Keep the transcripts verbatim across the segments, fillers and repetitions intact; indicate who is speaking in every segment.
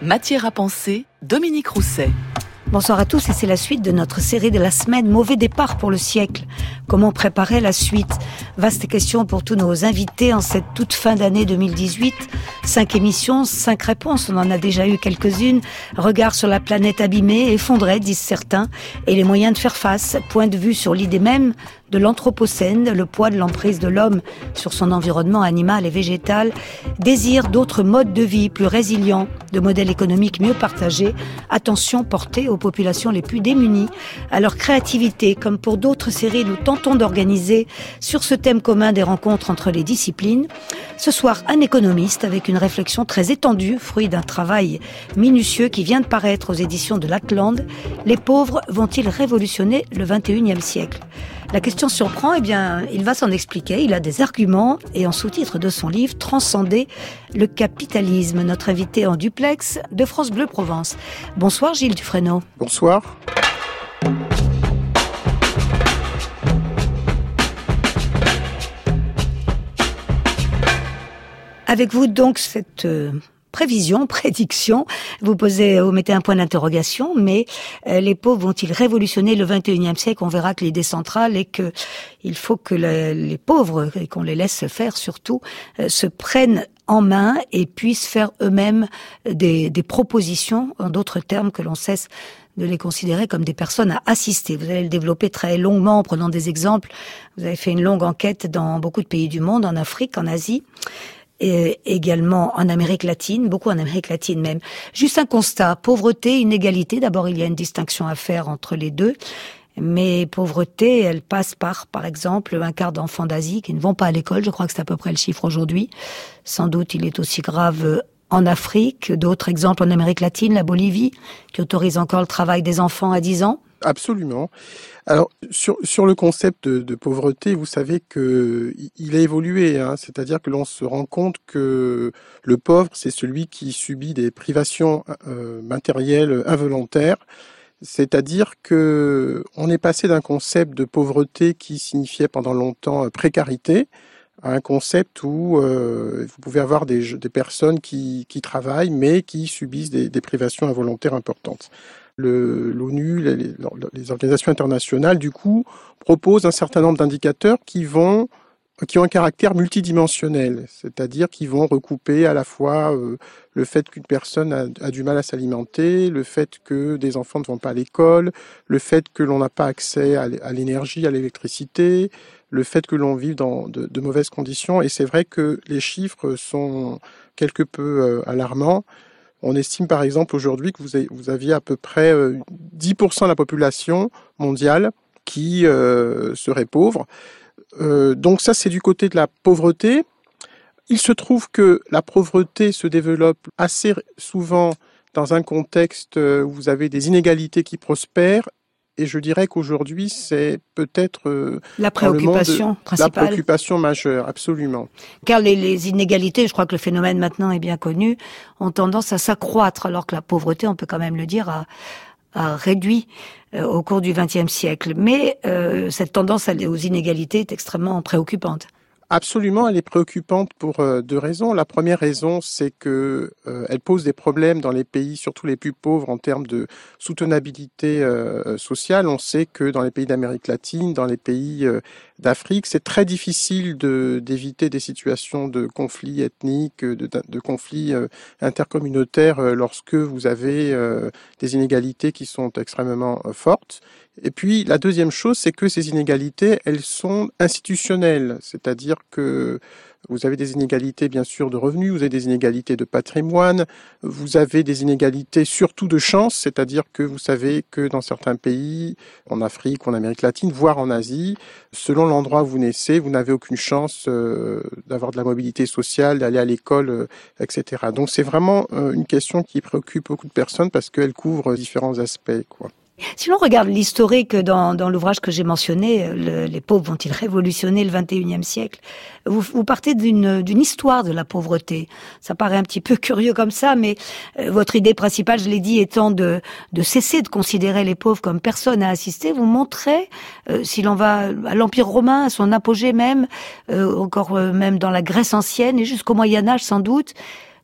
Speaker 1: Matière à penser, Dominique Rousset.
Speaker 2: Bonsoir à tous et c'est la suite de notre série de la semaine Mauvais départ pour le siècle. Comment préparer la suite? Vaste question pour tous nos invités en cette toute fin d'année deux mille dix-huit. Cinq émissions, cinq réponses, on en a déjà eu quelques-unes. Regard sur la planète abîmée, effondrée, disent certains, et les moyens de faire face. Point de vue sur l'idée même de l'anthropocène, le poids de l'emprise de l'homme sur son environnement animal et végétal. Désir d'autres modes de vie plus résilients, de modèles économiques mieux partagés. Attention portée aux populations les plus démunies, à leur créativité, comme pour d'autres séries, nous tentons d'organiser sur ce thème commun des rencontres entre les disciplines. Ce soir, un économiste avec une réflexion très étendue, fruit d'un travail minutieux qui vient de paraître aux éditions de l'Atlante. Les pauvres vont-ils révolutionner le vingt et unième siècle? La question surprend, eh bien, il va s'en expliquer, il a des arguments et en sous-titre de son livre, Transcender le capitalisme. Notre invité en duplex de France Bleu Provence. Bonsoir Gilles Dufresneau.
Speaker 3: Bonsoir.
Speaker 2: Avec vous donc cette euh, prévision, prédiction, vous posez, vous mettez un point d'interrogation, mais euh, les pauvres vont-ils révolutionner le vingt et unième siècle? On verra que l'idée centrale est que il faut que le, les pauvres, et qu'on les laisse faire surtout, euh, se prennent en main et puissent faire eux-mêmes des, des propositions, en d'autres termes, que l'on cesse de les considérer comme des personnes à assister. Vous allez le développer très longuement en prenant des exemples. Vous avez fait une longue enquête dans beaucoup de pays du monde, en Afrique, en Asie, et également en Amérique latine, beaucoup en Amérique latine même. Juste un constat, pauvreté, inégalité. D'abord, il y a une distinction à faire entre les deux. Mais pauvreté, elle passe par, par exemple, un quart d'enfants d'Asie qui ne vont pas à l'école. Je crois que c'est à peu près le chiffre aujourd'hui. Sans doute, il est aussi grave en Afrique. D'autres exemples en Amérique latine, la Bolivie, qui autorise encore le travail des enfants à dix ans.
Speaker 3: Absolument. Alors, sur, sur le concept de, de pauvreté, vous savez que il a évolué, hein, c'est-à-dire que l'on se rend compte que le pauvre, c'est celui qui subit des privations euh, matérielles involontaires. C'est-à-dire que on est passé d'un concept de pauvreté qui signifiait pendant longtemps précarité à un concept où euh, vous pouvez avoir des, des personnes qui, qui travaillent mais qui subissent des, des privations involontaires importantes. Le, l'ONU, les, les organisations internationales, du coup, proposent un certain nombre d'indicateurs qui vont qui ont un caractère multidimensionnel, c'est-à-dire qui vont recouper à la fois euh, le fait qu'une personne a, a du mal à s'alimenter, le fait que des enfants ne vont pas à l'école, le fait que l'on n'a pas accès à, à l'énergie, à l'électricité, le fait que l'on vit dans de, de mauvaises conditions. Et c'est vrai que les chiffres sont quelque peu euh, alarmants. On estime par exemple aujourd'hui que vous, avez, vous aviez à peu près euh, dix pour cent de la population mondiale qui euh, serait pauvre. Euh, donc ça, c'est du côté de la pauvreté. Il se trouve que la pauvreté se développe assez souvent dans un contexte où vous avez des inégalités qui prospèrent. Et je dirais qu'aujourd'hui, c'est peut-être euh,
Speaker 2: la préoccupation
Speaker 3: de,
Speaker 2: principale.
Speaker 3: La préoccupation majeure, absolument.
Speaker 2: Car les, les inégalités, je crois que le phénomène maintenant est bien connu, ont tendance à s'accroître, alors que la pauvreté, on peut quand même le dire, a, a réduit euh, au cours du vingtième siècle. Mais euh, cette tendance aux inégalités est extrêmement préoccupante.
Speaker 3: Absolument, elle est préoccupante pour euh, deux raisons. La première raison, c'est que euh, elle pose des problèmes dans les pays, surtout les plus pauvres, en termes de soutenabilité euh, sociale. On sait que dans les pays d'Amérique latine, dans les pays euh, d'Afrique, c'est très difficile de d'éviter des situations de conflits ethniques, de, de, de conflits euh, intercommunautaires euh, lorsque vous avez euh, des inégalités qui sont extrêmement euh, fortes. Et puis, la deuxième chose, c'est que ces inégalités, elles sont institutionnelles. C'est-à-dire que vous avez des inégalités, bien sûr, de revenus, vous avez des inégalités de patrimoine, vous avez des inégalités surtout de chance, c'est-à-dire que vous savez que dans certains pays, en Afrique ou en Amérique latine, voire en Asie, selon l'endroit où vous naissez, vous n'avez aucune chance euh, d'avoir de la mobilité sociale, d'aller à l'école, euh, et cetera. Donc, c'est vraiment euh, une question qui préoccupe beaucoup de personnes parce qu'elle couvre différents aspects, quoi.
Speaker 2: Si l'on regarde l'historique dans, dans l'ouvrage que j'ai mentionné, le, les pauvres vont-ils révolutionner le vingt et unième siècle, vous, vous partez d'une, d'une histoire de la pauvreté. Ça paraît un petit peu curieux comme ça, mais euh, votre idée principale, je l'ai dit, étant de, de cesser de considérer les pauvres comme personnes à assister. Vous montrez, euh, si l'on va à l'Empire romain, à son apogée même, euh, encore euh, même dans la Grèce ancienne et jusqu'au Moyen-Âge sans doute,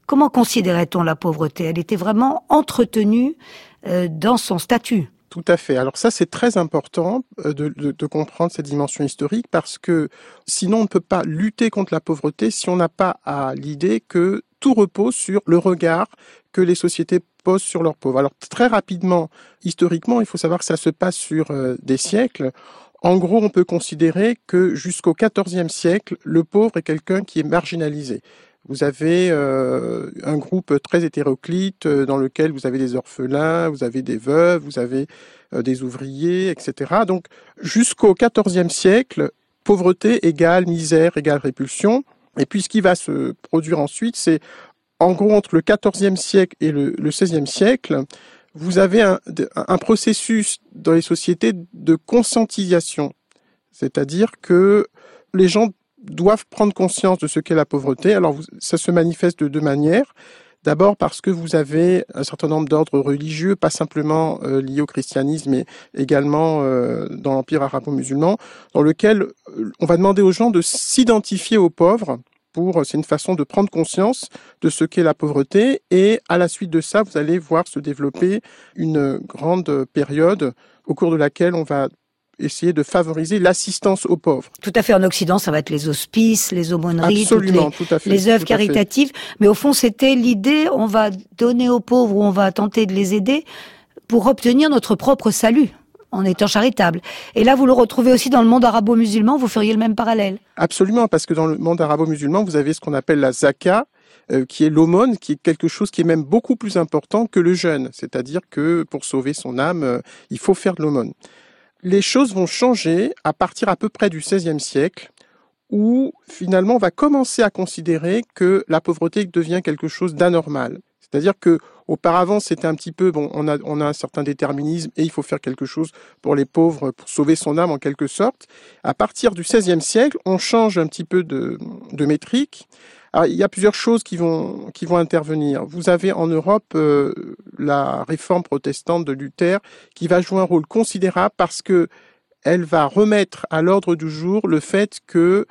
Speaker 2: Comment considérait-on la pauvreté? Elle était vraiment entretenue euh, dans son statut.
Speaker 3: Tout à fait. Alors ça, c'est très important de, de, de comprendre cette dimension historique parce que sinon on ne peut pas lutter contre la pauvreté si on n'a pas à l'idée que tout repose sur le regard que les sociétés posent sur leurs pauvres. Alors très rapidement, historiquement, il faut savoir que ça se passe sur euh, des siècles. En gros, on peut considérer que jusqu'au quatorzième siècle, le pauvre est quelqu'un qui est marginalisé. Vous avez euh, un groupe très hétéroclite euh, dans lequel vous avez des orphelins, vous avez des veuves, vous avez euh, des ouvriers, et cetera. Donc, jusqu'au quatorzième siècle, pauvreté égale misère égale répulsion. Et puis, ce qui va se produire ensuite, c'est en gros entre le quatorzième siècle et le, le seizième siècle, vous avez un, un processus dans les sociétés de conscientisation. C'est-à-dire que les gens doivent prendre conscience de ce qu'est la pauvreté. Alors, ça se manifeste de deux manières. D'abord parce que vous avez un certain nombre d'ordres religieux, pas simplement euh, liés au christianisme, mais également euh, dans l'Empire arabo-musulman, dans lequel euh, on va demander aux gens de s'identifier aux pauvres. Pour, c'est une façon de prendre conscience de ce qu'est la pauvreté. Et à la suite de ça, vous allez voir se développer une grande période au cours de laquelle on va essayer de favoriser l'assistance aux pauvres.
Speaker 2: Tout à fait. En Occident, ça va être les hospices, les aumôneries,
Speaker 3: Absolument,
Speaker 2: toutes les,
Speaker 3: tout à fait,
Speaker 2: les œuvres
Speaker 3: tout à fait.
Speaker 2: caritatives. Mais au fond, c'était l'idée, on va donner aux pauvres ou on va tenter de les aider pour obtenir notre propre salut en étant charitable. Et là, vous le retrouvez aussi dans le monde arabo-musulman, vous feriez le même parallèle.
Speaker 3: Absolument, parce que dans le monde arabo-musulman, vous avez ce qu'on appelle la zaka, euh, qui est l'aumône, qui est quelque chose qui est même beaucoup plus important que le jeûne. C'est-à-dire que pour sauver son âme, euh, il faut faire de l'aumône. Les choses vont changer à partir à peu près du seizième siècle, où finalement on va commencer à considérer que la pauvreté devient quelque chose d'anormal. C'est-à-dire que auparavant c'était un petit peu, bon, on a, on a un certain déterminisme et il faut faire quelque chose pour les pauvres, pour sauver son âme en quelque sorte. À partir du seizième siècle, on change un petit peu de, de métrique. Alors, il y a plusieurs choses qui vont, qui vont intervenir. Vous avez en Europe euh, la réforme protestante de Luther qui va jouer un rôle considérable parce que elle va remettre à l'ordre du jour le fait que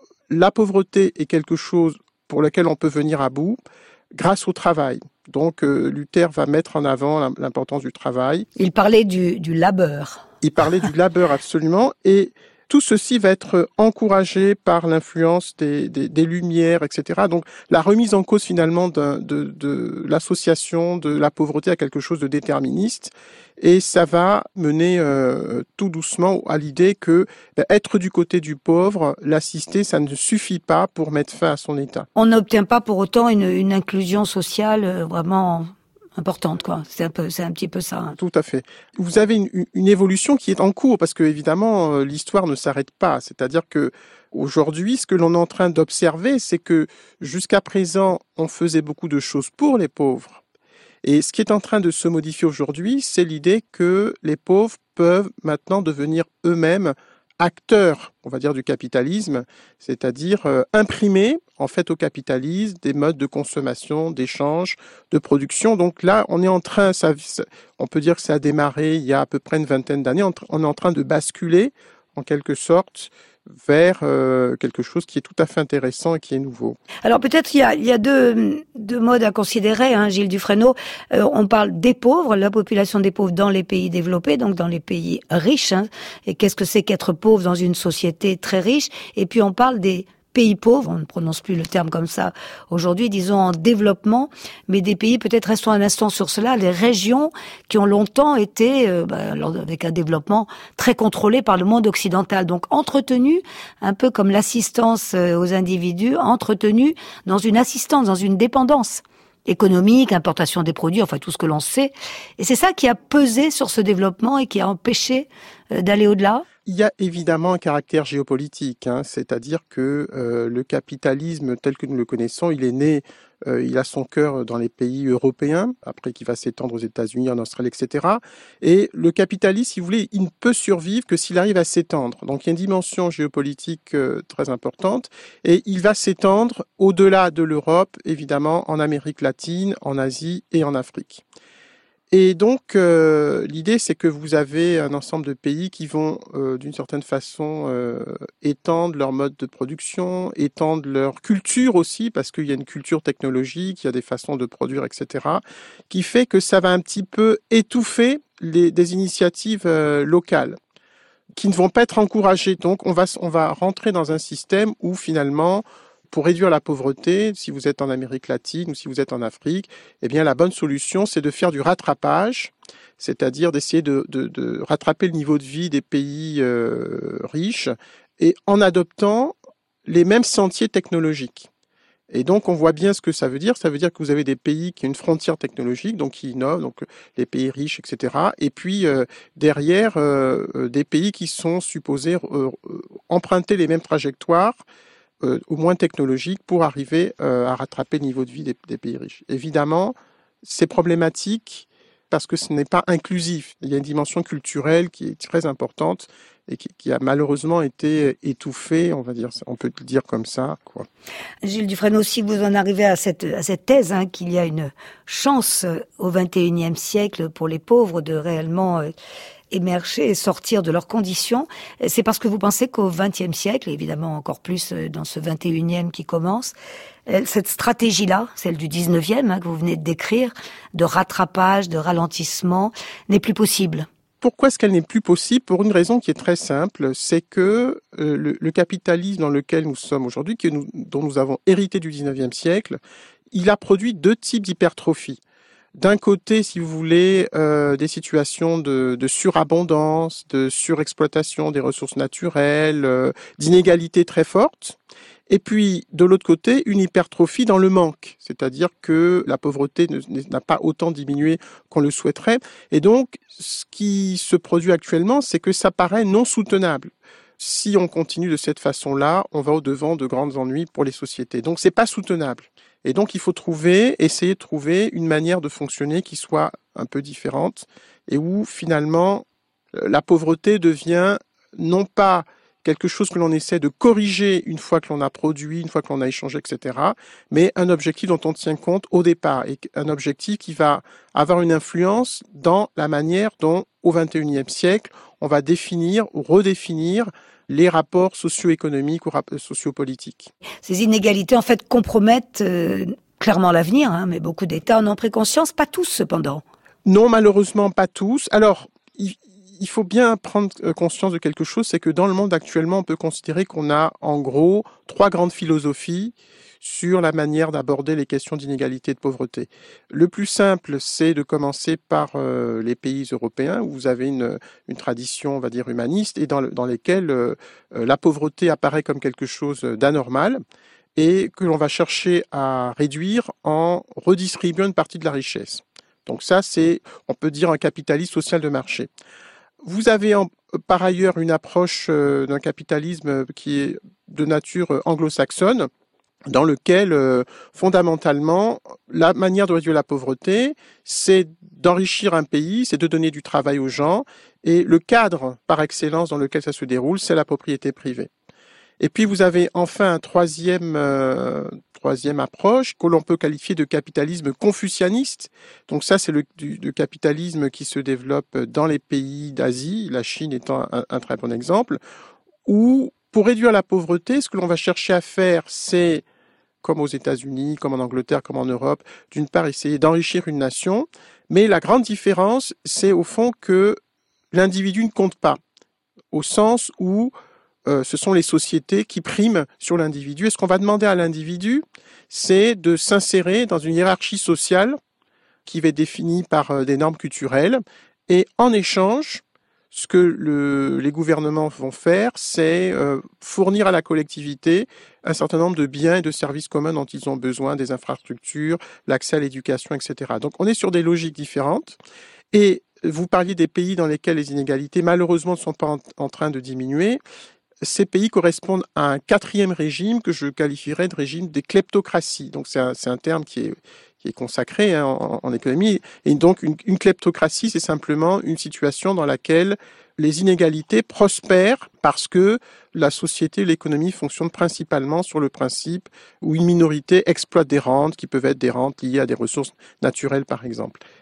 Speaker 3: la pauvreté est quelque chose pour lequel on peut venir à bout grâce au travail. Donc euh, Luther va mettre en avant l'importance du travail.
Speaker 2: Il parlait du, du labeur.
Speaker 3: Il parlait du labeur, absolument. Et tout ceci va être encouragé par l'influence des, des, des Lumières, et cetera. Donc, la remise en cause finalement de, de, de l'association de la pauvreté à quelque chose de déterministe, et ça va mener euh, tout doucement à l'idée que ben, être du côté du pauvre, l'assister, ça ne suffit pas pour mettre fin à son état.
Speaker 2: On n'obtient pas pour autant une, une inclusion sociale euh, vraiment importante, quoi. C'est un peu, c'est un petit peu ça. Hein.
Speaker 3: Tout à fait. Vous avez une, une évolution qui est en cours parce que évidemment euh, l'histoire ne s'arrête pas. C'est-à-dire que aujourd'hui, ce que l'on est en train d'observer, c'est que jusqu'à présent, on faisait beaucoup de choses pour les pauvres. Et ce qui est en train de se modifier aujourd'hui, c'est l'idée que les pauvres peuvent maintenant devenir eux-mêmes acteurs, on va dire, du capitalisme, c'est-à-dire euh, imprimer en fait au capitalisme des modes de consommation, d'échange, de production. Donc là, on est en train, ça, on peut dire que ça a démarré il y a à peu près une vingtaine d'années, on est en train de basculer en quelque sorte vers euh, quelque chose qui est tout à fait intéressant et qui est nouveau.
Speaker 2: Alors peut-être il y a, il y a deux, deux modes à considérer, hein, Gilles Dufresneau. Euh, on parle des pauvres, la population des pauvres dans les pays développés, donc dans les pays riches. Hein, et qu'est-ce que c'est qu'être pauvre dans une société très riche? Et puis on parle des pays pauvres, on ne prononce plus le terme comme ça aujourd'hui, disons en développement, mais des pays, peut-être restons un instant sur cela, les régions qui ont longtemps été, euh, bah, avec un développement très contrôlé par le monde occidental, donc entretenu, un peu comme l'assistance aux individus, entretenu dans une assistance, dans une dépendance économique, importation des produits, enfin tout ce que l'on sait. Et c'est ça qui a pesé sur ce développement et qui a empêché euh, d'aller au-delà.
Speaker 3: Il y a évidemment un caractère géopolitique, hein, c'est-à-dire que euh, le capitalisme tel que nous le connaissons, il est né, euh, il a son cœur dans les pays européens, après qu'il va s'étendre aux États-Unis, en Australie, et cetera. Et le capitalisme, si vous voulez, il ne peut survivre que s'il arrive à s'étendre. Donc il y a une dimension géopolitique euh, très importante, et il va s'étendre au-delà de l'Europe, évidemment, en Amérique latine, en Asie et en Afrique. Et donc, euh, l'idée, c'est que vous avez un ensemble de pays qui vont, euh, d'une certaine façon, euh, étendre leur mode de production, étendre leur culture aussi, parce qu'il y a une culture technologique, il y a des façons de produire, et cetera, qui fait que ça va un petit peu étouffer les, des initiatives euh, locales, qui ne vont pas être encouragées. Donc, on va, on va rentrer dans un système où, finalement, pour réduire la pauvreté, si vous êtes en Amérique latine ou si vous êtes en Afrique, eh bien la bonne solution, c'est de faire du rattrapage, c'est-à-dire d'essayer de, de, de rattraper le niveau de vie des pays euh, riches et en adoptant les mêmes sentiers technologiques. Et donc, on voit bien ce que ça veut dire. Ça veut dire que vous avez des pays qui ont une frontière technologique, donc qui innovent, donc les pays riches, et cetera. Et puis, euh, derrière, euh, des pays qui sont supposés euh, emprunter les mêmes trajectoires, Euh, au moins technologique, pour arriver euh, à rattraper le niveau de vie des, des pays riches. Évidemment, c'est problématique parce que ce n'est pas inclusif. Il y a une dimension culturelle qui est très importante et qui, qui a malheureusement été étouffée, on va dire, on peut le dire comme ça, quoi.
Speaker 2: Gilles Dufresne, aussi, vous en arrivez à cette, à cette thèse, hein, qu'il y a une chance au vingt et unième siècle pour les pauvres de réellement euh, émerger et sortir de leurs conditions. C'est parce que vous pensez qu'au vingtième siècle, et évidemment encore plus dans ce vingt et unième qui commence, cette stratégie-là, celle du dix-neuvième, hein, que vous venez de décrire, de rattrapage, de ralentissement, n'est plus possible.
Speaker 3: Pourquoi est-ce qu'elle n'est plus possible? Pour une raison qui est très simple, c'est que euh, le, le capitalisme dans lequel nous sommes aujourd'hui, que nous, dont nous avons hérité du dix-neuvième siècle, il a produit deux types d'hypertrophie. D'un côté, si vous voulez, euh, des situations de, de surabondance, de surexploitation des ressources naturelles, euh, d'inégalités très fortes. Et puis, de l'autre côté, une hypertrophie dans le manque. C'est-à-dire que la pauvreté ne, n'a pas autant diminué qu'on le souhaiterait. Et donc, ce qui se produit actuellement, c'est que ça paraît non soutenable. Si on continue de cette façon-là, on va au-devant de grands ennuis pour les sociétés. Donc, c'est pas soutenable. Et donc, il faut trouver, essayer de trouver une manière de fonctionner qui soit un peu différente et où, finalement, la pauvreté devient non pas quelque chose que l'on essaie de corriger une fois que l'on a produit, une fois que l'on a échangé, et cetera, mais un objectif dont on tient compte au départ et un objectif qui va avoir une influence dans la manière dont, au vingt et unième siècle, on va définir ou redéfinir les rapports socio-économiques ou sociopolitiques.
Speaker 2: Ces inégalités, en fait, compromettent euh, clairement l'avenir, hein, mais beaucoup d'États en ont pris conscience, pas tous cependant.
Speaker 3: Non, malheureusement, pas tous. Alors, il, il faut bien prendre conscience de quelque chose, c'est que dans le monde actuellement, on peut considérer qu'on a, en gros, trois grandes philosophies sur la manière d'aborder les questions d'inégalité et de pauvreté. Le plus simple, c'est de commencer par euh, les pays européens, où vous avez une, une tradition, on va dire, humaniste, et dans, le, dans lesquelles euh, la pauvreté apparaît comme quelque chose d'anormal, et que l'on va chercher à réduire en redistribuant une partie de la richesse. Donc ça, c'est, on peut dire, un capitalisme social de marché. Vous avez en, par ailleurs une approche euh, d'un capitalisme qui est de nature anglo-saxonne, dans lequel, euh, fondamentalement, la manière de réduire la pauvreté, c'est d'enrichir un pays, c'est de donner du travail aux gens, et le cadre par excellence dans lequel ça se déroule, c'est la propriété privée. Et puis vous avez enfin un troisième, euh, troisième approche que l'on peut qualifier de capitalisme confucianiste. Donc ça, c'est le, du, du capitalisme qui se développe dans les pays d'Asie, la Chine étant un, un très bon exemple, où pour réduire la pauvreté, ce que l'on va chercher à faire, c'est, comme aux États-Unis, comme en Angleterre, comme en Europe, d'une part essayer d'enrichir une nation, mais la grande différence, c'est au fond que l'individu ne compte pas, au sens où euh, ce sont les sociétés qui priment sur l'individu. Et ce qu'on va demander à l'individu, c'est de s'insérer dans une hiérarchie sociale qui va être définie par euh, des normes culturelles, et en échange, ce que le, les gouvernements vont faire, c'est euh, fournir à la collectivité un certain nombre de biens et de services communs dont ils ont besoin, des infrastructures, l'accès à l'éducation, et cetera. Donc on est sur des logiques différentes. Et vous parliez des pays dans lesquels les inégalités, malheureusement, ne sont pas en, en train de diminuer. Ces pays correspondent à un quatrième régime que je qualifierais de régime des kleptocraties. Donc c'est un, c'est un terme qui est qui est consacré hein, en, en économie. Et donc, une, une kleptocratie, c'est simplement une situation dans laquelle les inégalités prospèrent parce que la société, l'économie fonctionne principalement sur le principe où une minorité exploite des rentes qui peuvent être des rentes liées à des ressources naturelles, par exemple.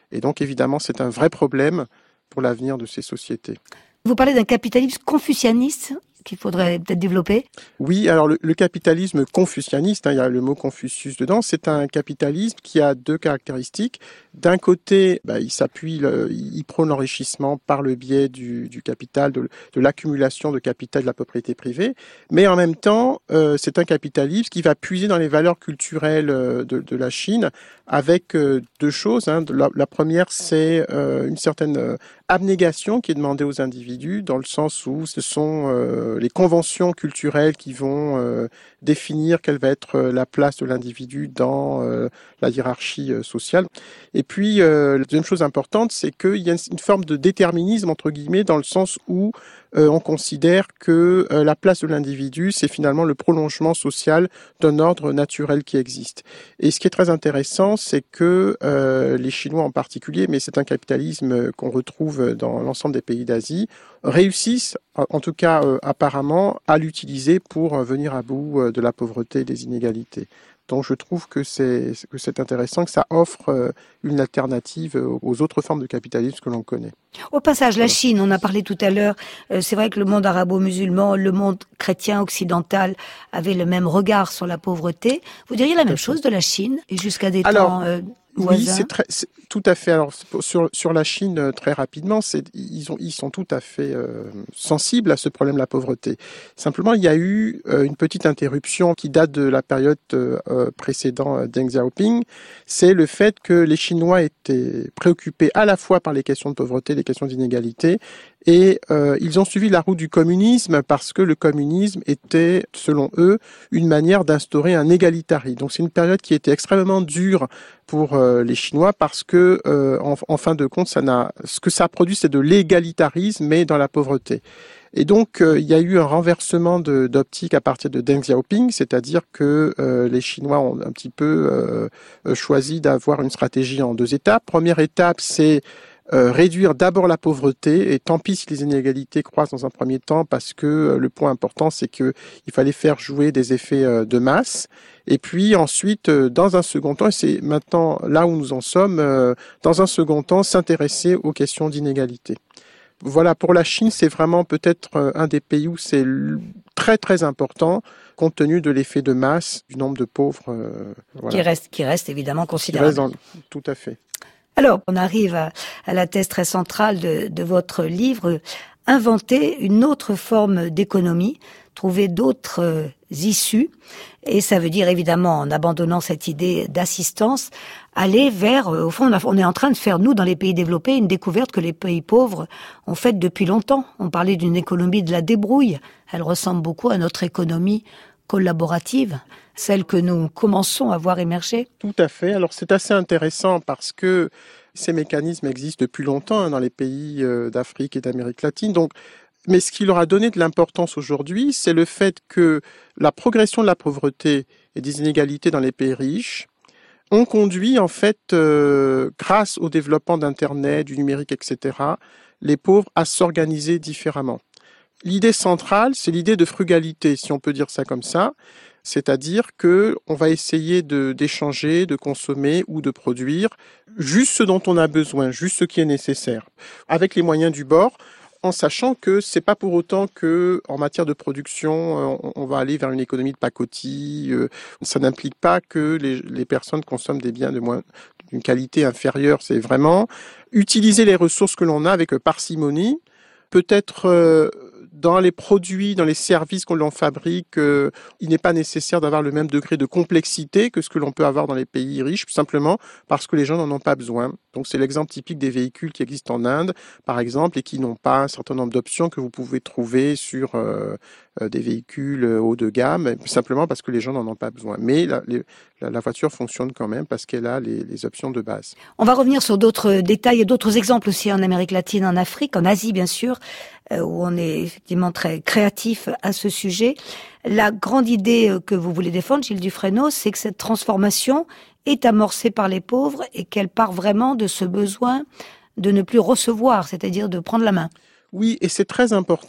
Speaker 3: Et donc évidemment, c'est un vrai problème pour l'avenir de ces sociétés.
Speaker 2: Vous parlez d'un capitalisme confucianiste qu'il faudrait peut-être développer.
Speaker 3: Oui, alors le, le capitalisme confucianiste, hein, il y a le mot Confucius dedans, c'est un capitalisme qui a deux caractéristiques. D'un côté, bah, il s'appuie, le, il prône l'enrichissement par le biais du, du capital, de, de l'accumulation de capital de la propriété privée, mais en même temps, euh, c'est un capitalisme qui va puiser dans les valeurs culturelles de, de la Chine avec euh, deux choses. Hein. La, la première, c'est euh, une certaine euh, abnégation qui est demandée aux individus, dans le sens où ce sont euh, les conventions culturelles qui vont euh, définir quelle va être la place de l'individu dans euh, la hiérarchie euh, sociale. Et puis, euh, la deuxième chose importante, c'est qu'il y a une forme de déterminisme, entre guillemets, dans le sens où euh, on considère que euh, la place de l'individu, c'est finalement le prolongement social d'un ordre naturel qui existe. Et ce qui est très intéressant, c'est que euh, les Chinois en particulier, mais c'est un capitalisme qu'on retrouve dans l'ensemble des pays d'Asie, réussissent, en tout cas euh, apparemment, à l'utiliser pour euh, venir à bout euh, de la pauvreté et des inégalités. Donc je trouve que c'est, que c'est intéressant, que ça offre euh, une alternative aux autres formes de capitalisme que l'on connaît.
Speaker 2: Au passage, la Chine, on a parlé tout à l'heure, euh, c'est vrai que le monde arabo-musulman, le monde chrétien occidental avait le même regard sur la pauvreté. Vous diriez la même chose de la Chine, et jusqu'à des
Speaker 3: Alors,
Speaker 2: temps euh, voisins?
Speaker 3: Oui, c'est très, c'est, tout à fait. Alors sur sur la Chine, très rapidement, c'est ils ont ils sont tout à fait euh, sensibles à ce problème de la pauvreté. Simplement, il y a eu euh, une petite interruption qui date de la période euh, précédant Deng Xiaoping. C'est le fait que les Chinois étaient préoccupés à la fois par les questions de pauvreté, les questions d'inégalité, et euh, ils ont suivi la route du communisme parce que le communisme était, selon eux, une manière d'instaurer un égalitarisme. Donc c'est une période qui était extrêmement dure pour euh, les Chinois parce que, euh, en, en fin de compte, ça n'a, ce que ça a produit, c'est de l'égalitarisme, mais dans la pauvreté. Et donc, euh, il y a eu un renversement de, d'optique à partir de Deng Xiaoping, c'est-à-dire que euh, les Chinois ont un petit peu euh, choisi d'avoir une stratégie en deux étapes. Première étape, c'est Euh, réduire d'abord la pauvreté, et tant pis si les inégalités croissent dans un premier temps, parce que euh, le point important, c'est que il fallait faire jouer des effets euh, de masse. Et puis ensuite, euh, dans un second temps, et c'est maintenant là où nous en sommes, euh, dans un second temps, s'intéresser aux questions d'inégalité. Voilà, pour la Chine, c'est vraiment peut-être euh, un des pays où c'est l- très très important, compte tenu de l'effet de masse, du nombre de pauvres. Euh, voilà.
Speaker 2: Qui reste, qui reste évidemment considérable.
Speaker 3: Qui reste dans... Tout à fait.
Speaker 2: Alors, on arrive à, à la thèse très centrale de, de votre livre, inventer une autre forme d'économie, trouver d'autres euh, issues, et ça veut dire évidemment, en abandonnant cette idée d'assistance, aller vers, euh, au fond, on est en train de faire, nous, dans les pays développés, une découverte que les pays pauvres ont faite depuis longtemps. On parlait d'une économie de la débrouille, elle ressemble beaucoup à notre économie collaborative, celle que nous commençons à voir émerger.
Speaker 3: Tout à fait. Alors c'est assez intéressant parce que ces mécanismes existent depuis longtemps hein, dans les pays euh, d'Afrique et d'Amérique latine. Donc, mais ce qui leur a donné de l'importance aujourd'hui, c'est le fait que la progression de la pauvreté et des inégalités dans les pays riches ont conduit en fait, euh, grâce au développement d'Internet, du numérique, et cetera, les pauvres à s'organiser différemment. L'idée centrale, c'est l'idée de frugalité, si on peut dire ça comme ça. C'est-à-dire que on va essayer de, d'échanger, de consommer ou de produire juste ce dont on a besoin, juste ce qui est nécessaire, avec les moyens du bord, en sachant que c'est pas pour autant que, en matière de production, on, on va aller vers une économie de pacotille. Ça n'implique pas que les, les personnes consomment des biens de moins, d'une qualité inférieure. C'est vraiment utiliser les ressources que l'on a avec parcimonie, peut-être euh, dans les produits, dans les services qu'on l'on fabrique, euh, il n'est pas nécessaire d'avoir le même degré de complexité que ce que l'on peut avoir dans les pays riches, tout simplement parce que les gens n'en ont pas besoin. Donc c'est l'exemple typique des véhicules qui existent en Inde, par exemple, et qui n'ont pas un certain nombre d'options que vous pouvez trouver sur euh, euh, des véhicules haut de gamme, simplement parce que les gens n'en ont pas besoin. Mais la, les, la, la voiture fonctionne quand même parce qu'elle a les, les options de base.
Speaker 2: On va revenir sur d'autres détails et d'autres exemples aussi en Amérique latine, en Afrique, en Asie bien sûr, euh, où on est effectivement très créatif à ce sujet. La grande idée que vous voulez défendre, Gilles Dufresneau, c'est que cette transformation est amorcée par les pauvres et qu'elle part vraiment de ce besoin de ne plus recevoir, c'est-à-dire de prendre la main.
Speaker 3: Oui, et c'est très important.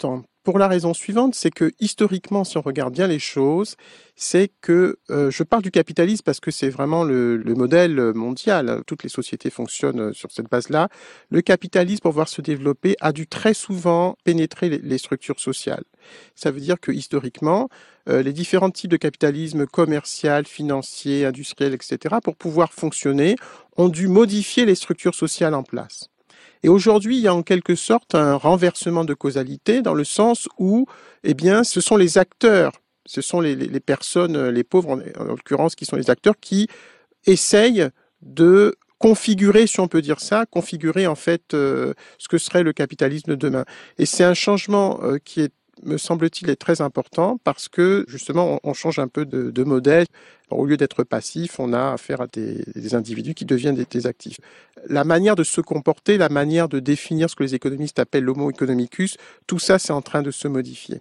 Speaker 3: pour la raison suivante, c'est que historiquement, si on regarde bien les choses, c'est que, euh, je parle du capitalisme parce que c'est vraiment le, le modèle mondial, toutes les sociétés fonctionnent sur cette base-là. Le capitalisme, pour pouvoir se développer, a dû très souvent pénétrer les, les structures sociales. Ça veut dire que historiquement, euh, les différents types de capitalisme commercial, financier, industriel, et cetera, pour pouvoir fonctionner, ont dû modifier les structures sociales en place. Et aujourd'hui, il y a en quelque sorte un renversement de causalité dans le sens où, eh bien, ce sont les acteurs, ce sont les, les, les personnes, les pauvres en, en l'occurrence, qui sont les acteurs qui essayent de configurer, si on peut dire ça, configurer en fait euh, ce que serait le capitalisme de demain. Et c'est un changement euh, qui est, me semble-t-il, est très important parce que justement, on, on change un peu de, de modèle. Alors, au lieu d'être passif, on a affaire à des, des individus qui deviennent des, des actifs. La manière de se comporter, la manière de définir ce que les économistes appellent l'homo economicus, tout ça, c'est en train de se modifier.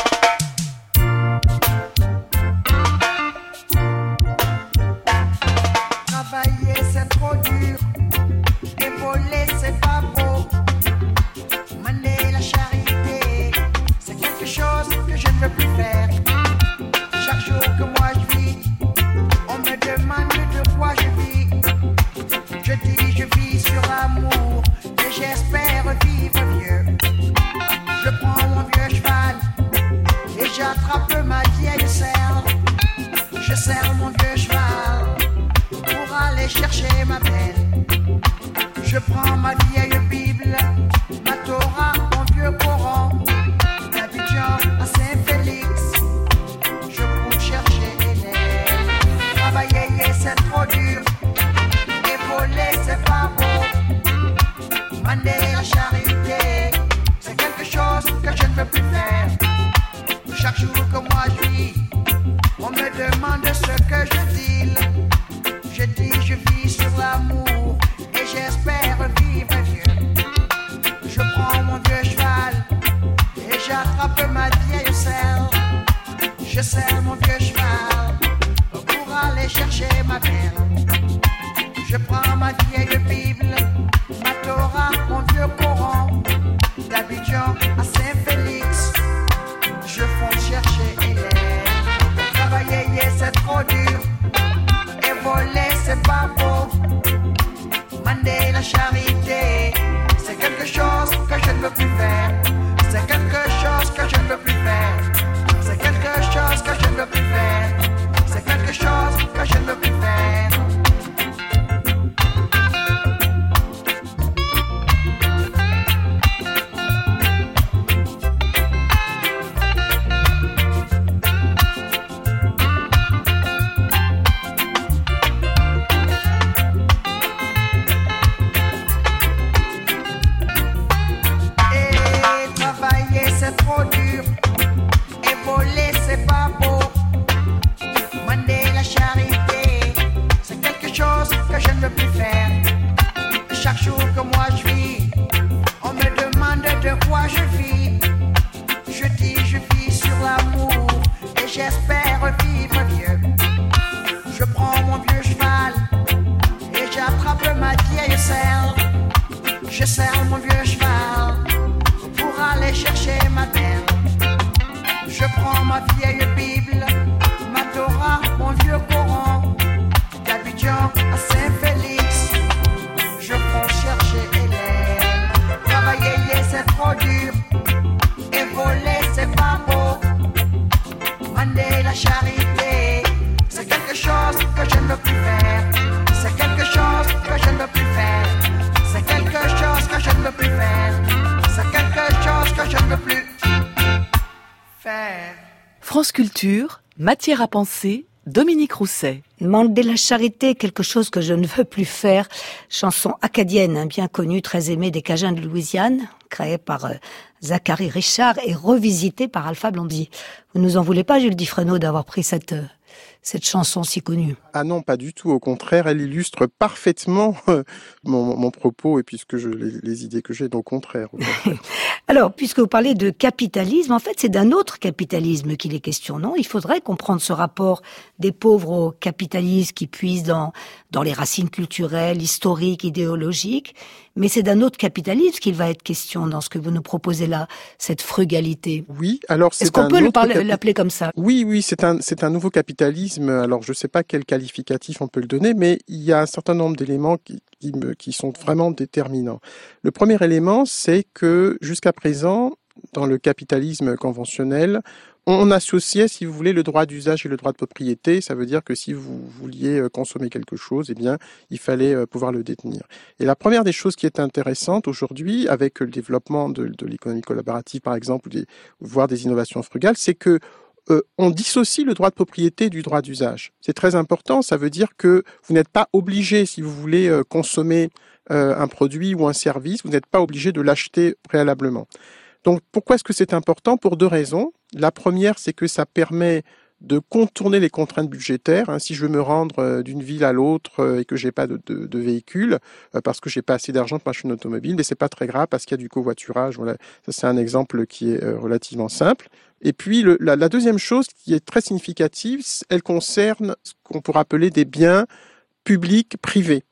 Speaker 4: Travailler, c'est trop dur. Et voler, c'est pas beau. Mener la charité, c'est quelque chose que je ne veux plus faire. Chaque jour que moi je vis, on me demande de quoi je vis. Je dis je vis sur l'amour et j'espère vivre vieux. Je prends mon vieux cheval et j'attrape ma vieille selle. Je serre mon vieux cheval pour aller chercher ma belle. Je prends ma vieille Bible, ma Torah, mon vieux Coran, d'Abidjan à Saint-Félix. Je cours chercher Hélène. Travailler, c'est trop dur. Et voler, c'est pas beau. Mander la charité, c'est quelque chose que je ne veux plus faire. Chaque jour que moi je vis, on me demande ce que je dis. Je dis je vis sur l'amour et j'espère vivre vieux. Je prends mon vieux cheval et j'attrape ma vieille selle. Je serre mon vieux cheval pour aller chercher ma belle. Je prends ma vieille Bible, ma Torah, mon vieux Coran, d'Abidjan à Saint-Félix. Je fonce chercher Hélène. Travailler, c'est trop dur. Et voler, c'est pas beau. Mander la charité, c'est quelque chose que je ne veux plus faire. C'est quelque chose que je ne veux plus faire. C'est quelque chose que je ne veux plus faire. C'est quelque chose que je ne veux plus faire. C'est trop dur et voler c'est pas beau. Mander la charité, c'est quelque chose que je ne veux plus faire. Chaque jour que moi je vis, on me demande de quoi je vis. Je dis je vis sur l'amour et j'espère vivre vieux. Je prends mon vieux cheval et j'attrape ma vieille selle. Je serre mon vieux cheval pour aller chercher ma belle. Je prends ma vieille Bible, ma Torah, mon vieux Coran, d'Abidjan à Saint-Félix. Je fonce chercher Hélène. Travailler, c'est trop dur. Et voler, c'est pas beau. Mander la charité, c'est quelque chose que je ne veux plus faire. C'est quelque chose que je ne veux plus faire. C'est quelque chose que je ne veux plus faire. C'est quelque chose que je ne veux plus faire.
Speaker 1: France Culture, matière à penser, Dominique Rousset.
Speaker 2: Mander la charité, quelque chose que je ne veux plus faire. Chanson acadienne, hein, bien connue, très aimée des Cajuns de Louisiane, créée par euh, Zachary Richard et revisitée par Alpha Blondy. Vous nous en voulez pas, Jules Dufresneau, d'avoir pris cette, euh, cette chanson si connue.
Speaker 3: Ah non, pas du tout. Au contraire, elle illustre parfaitement euh, mon, mon propos et puisque je, les, les idées que j'ai, donc au contraire. Au contraire.
Speaker 2: Alors, puisque vous parlez de capitalisme, en fait, c'est d'un autre capitalisme qu'il est question, non ? Il faudrait comprendre ce rapport des pauvres au capitalisme qui puise dans, dans les racines culturelles, historiques, idéologiques. Mais c'est d'un autre capitalisme qu'il va être question dans ce que vous nous proposez là, cette frugalité.
Speaker 3: Oui, alors c'est
Speaker 2: Est-ce qu'on
Speaker 3: un
Speaker 2: peut
Speaker 3: autre
Speaker 2: le parler,
Speaker 3: capi-
Speaker 2: l'appeler comme ça ?
Speaker 3: Oui, oui, c'est un, c'est un nouveau capitalisme. Alors, je ne sais pas quel qualificatif on peut le donner, mais il y a un certain nombre d'éléments qui, qui, me, qui sont vraiment déterminants. Le premier élément, c'est que jusqu'à présent, dans le capitalisme conventionnel, on associait, si vous voulez, le droit d'usage et le droit de propriété. Ça veut dire que si vous vouliez consommer quelque chose, eh bien, il fallait pouvoir le détenir. Et la première des choses qui est intéressante aujourd'hui, avec le développement de, de l'économie collaborative, par exemple, des, voire des innovations frugales, c'est que euh, on dissocie le droit de propriété du droit d'usage. C'est très important. Ça veut dire que vous n'êtes pas obligé, si vous voulez euh, consommer euh, un produit ou un service, vous n'êtes pas obligé de l'acheter préalablement. Donc, pourquoi est-ce que c'est important ? Pour deux raisons. La première, c'est que ça permet de contourner les contraintes budgétaires. Hein. Si je veux me rendre euh, d'une ville à l'autre euh, et que j'ai pas de, de, de véhicule, euh, parce que j'ai pas assez d'argent pour acheter une automobile, mais c'est pas très grave parce qu'il y a du covoiturage. Voilà, ça c'est un exemple qui est euh, relativement simple. Et puis le, la, la deuxième chose qui est très significative, elle concerne ce qu'on pourrait appeler des biens publics privés.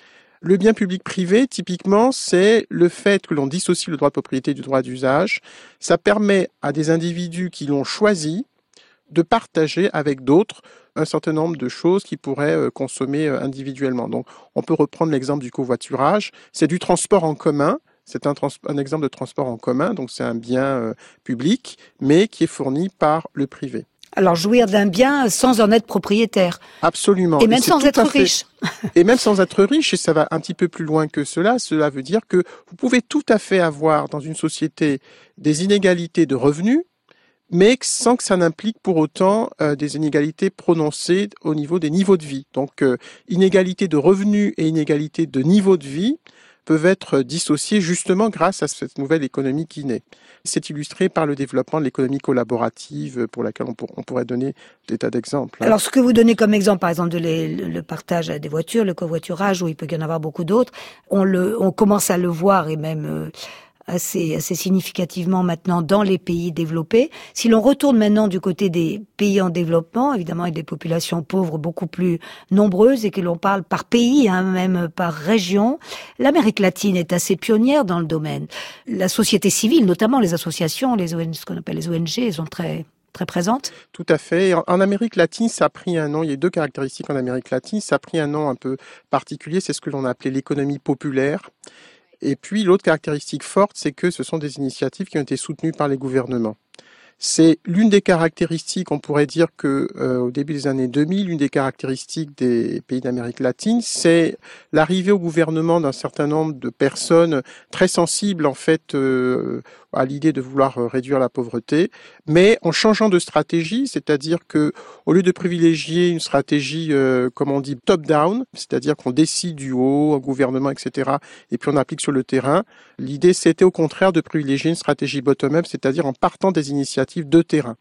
Speaker 3: Le bien public privé, typiquement, c'est le fait que l'on dissocie le droit de propriété du droit d'usage. Ça permet à des individus qui l'ont choisi de partager avec d'autres un certain nombre de choses qu'ils pourraient consommer individuellement. Donc, on peut reprendre l'exemple du covoiturage. C'est du transport en commun. C'est un, trans- un exemple de transport en commun. Donc, c'est un bien euh, public, mais qui est fourni par le privé.
Speaker 2: Alors, jouir d'un bien sans en être propriétaire.
Speaker 3: Absolument.
Speaker 2: Et même
Speaker 3: et
Speaker 2: sans être
Speaker 3: fait...
Speaker 2: riche.
Speaker 3: Et même sans être riche, et ça va un petit peu plus loin que cela, cela veut dire que vous pouvez tout à fait avoir dans une société des inégalités de revenus, mais sans que ça n'implique pour autant euh, des inégalités prononcées au niveau des niveaux de vie. Donc, euh, inégalité de revenus et inégalité de niveau de vie peuvent être dissociées justement grâce à cette nouvelle économie qui naît. C'est illustré par le développement de l'économie collaborative pour laquelle on, pour, on pourrait donner des tas d'exemples. Hein.
Speaker 2: Alors, ce que vous donnez comme exemple, par exemple, de les, le partage des voitures, le covoiturage, où il peut y en avoir beaucoup d'autres, on, le, on commence à le voir et même... Euh, assez, assez significativement maintenant dans les pays développés. Si l'on retourne maintenant du côté des pays en développement, évidemment avec des populations pauvres beaucoup plus nombreuses et que l'on parle par pays, hein, même par région, l'Amérique latine est assez pionnière dans le domaine. La société civile, notamment les associations, les O N G, ce qu'on appelle les O N G, sont très... très présente.
Speaker 3: Tout à fait. En Amérique latine, ça a pris un nom, il y a deux caractéristiques en Amérique latine, ça a pris un nom un peu particulier, c'est ce que l'on a appelé l'économie populaire. Et puis l'autre caractéristique forte, c'est que ce sont des initiatives qui ont été soutenues par les gouvernements. C'est l'une des caractéristiques, on pourrait dire que euh, au début des années deux mille, l'une des caractéristiques des pays d'Amérique latine, c'est l'arrivée au gouvernement d'un certain nombre de personnes très sensibles en fait euh, à l'idée de vouloir réduire la pauvreté, mais en changeant de stratégie, c'est-à-dire que au lieu de privilégier une stratégie, euh, comme on dit, top-down, c'est-à-dire qu'on décide du haut, un gouvernement, et cetera, et puis on applique sur le terrain, l'idée c'était au contraire de privilégier une stratégie bottom-up, c'est-à-dire en partant des initiatives de terrain,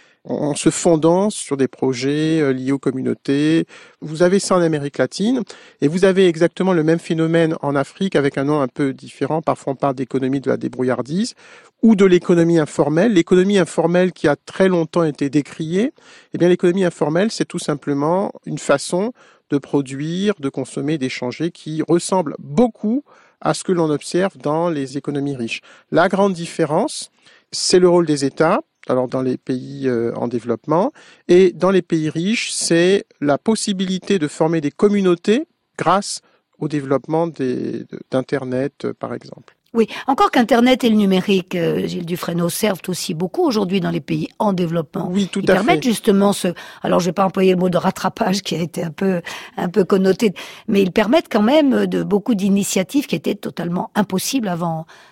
Speaker 3: en se fondant sur des projets liés aux communautés. Vous avez ça en Amérique latine, et vous avez exactement le même phénomène en Afrique avec un nom un peu différent. Parfois on parle d'économie de la débrouillardise ou de l'économie informelle. L'économie informelle qui a très longtemps été décriée, eh bien l'économie informelle, c'est tout simplement une façon de produire, de consommer, d'échanger qui ressemble beaucoup à ce que l'on observe dans les économies riches. La grande différence, c'est le rôle des États. Alors dans les pays euh, en développement, et dans les pays riches, c'est la possibilité de former des communautés grâce au développement des, de, d'Internet, euh, par exemple.
Speaker 2: Oui, encore qu'Internet et le numérique, euh, Gilles Dufresneau, servent aussi beaucoup aujourd'hui dans les pays en développement.
Speaker 3: Oui, tout
Speaker 2: ils
Speaker 3: à
Speaker 2: permettent
Speaker 3: fait.
Speaker 2: justement ce, alors je vais pas employer le mot de rattrapage qui a été un peu, un peu connoté, mais ils permettent quand même de beaucoup d'initiatives qui étaient totalement impossibles avant,